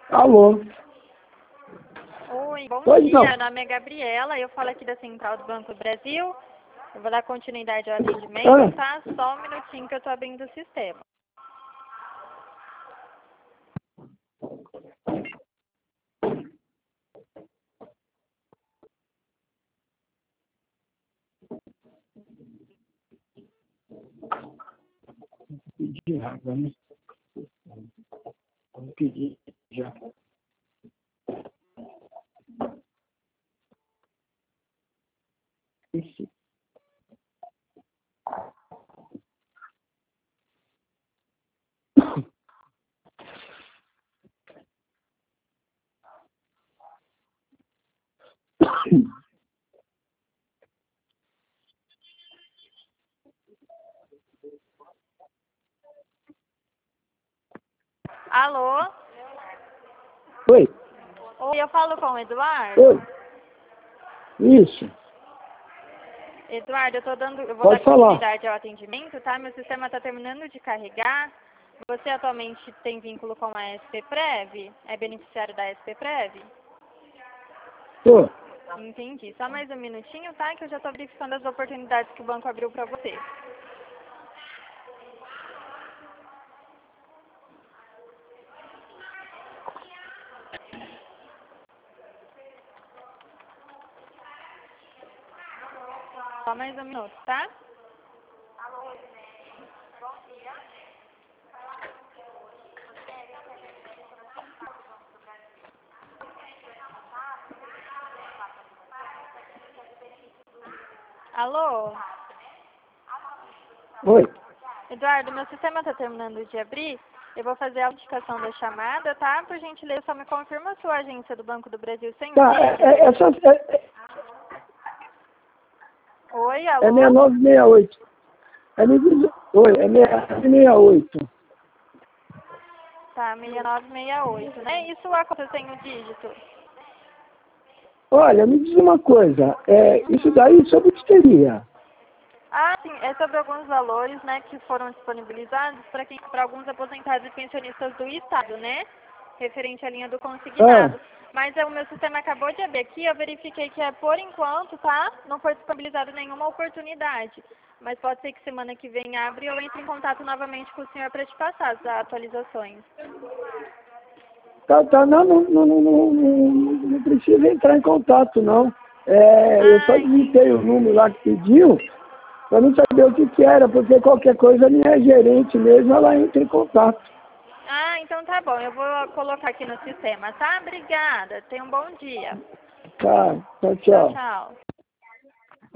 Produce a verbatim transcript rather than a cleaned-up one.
Alô? Oi, bom Pois dia. não. Meu nome é Gabriela, eu falo aqui da Central do Banco do Brasil. Eu vou dar continuidade ao atendimento, Ah, tá? Só um minutinho que eu tô abrindo o sistema. pedi água, né? Vou pedir já. Esse. Alô? Oi, Oi, eu falo com o Eduardo. oi. Isso, Eduardo, eu tô dando, eu vou dar pode falar. continuidade ao atendimento, tá? Meu sistema tá terminando de carregar. Você atualmente tem vínculo com a S P Prev? É beneficiário da S P Prev? Tô. Entendi. Só mais um minutinho, tá? Que eu já tô verificando as oportunidades que o banco abriu pra você. Só mais um minuto, tá? Alô? Oi. Eduardo, meu sistema está terminando de abrir. Eu vou fazer a autenticação da chamada, tá? Por gentileza, só me confirma a sua agência do Banco do Brasil sem o Tá, é, é, dígito. essa, é, é Oi, é alô? sessenta e nove sessenta e oito. É, me diz- oi, é sessenta e oito. Tá, seis nove seis oito, né? Isso a conta sem o dígito. Olha, me diz uma coisa. É, isso Uhum. daí sobre o que seria? Ah, sim, é sobre alguns valores, né, que foram disponibilizados para quem, para alguns aposentados e pensionistas do Estado, né? Referente à linha do Ah, consignado. Mas é, o meu sistema acabou de abrir aqui, eu verifiquei que é por enquanto, tá? Não foi disponibilizado nenhuma oportunidade. Mas pode ser que semana que vem abre e eu entre em contato novamente com o senhor para te passar as atualizações. tá, tá, não, não, não, não, não, não, não precisa entrar em contato, não. É, eu só Ah, digitei o entendi. número lá que pediu, para não saber o que, que era, porque qualquer coisa a minha gerente mesmo, ela entra em contato. Ah, então tá bom, eu vou colocar aqui no sistema, tá? Obrigada, tenha um bom dia. Tá, tchau, Tchau, tchau. tchau.